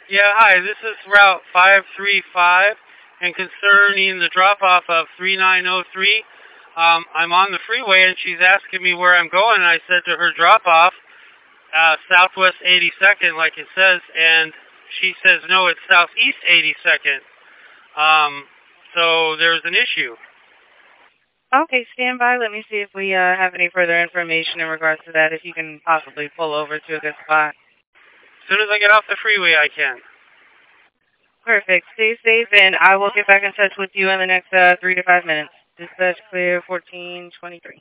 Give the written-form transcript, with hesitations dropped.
Yeah, hi, this is Route 535, and concerning the drop-off of 3903, I'm on the freeway, and she's asking me where I'm going, and I said to her drop-off, Southwest 82nd, like it says, and she says, no, it's Southeast 82nd. So there's an issue. Okay, stand by. Let me see if we have any further information in regards to that, if you can possibly pull over to a good spot. As soon as I get off the freeway, I can. Perfect. Stay safe, and I will get back in touch with you in the next 3 to 5 minutes. Dispatch clear 1423.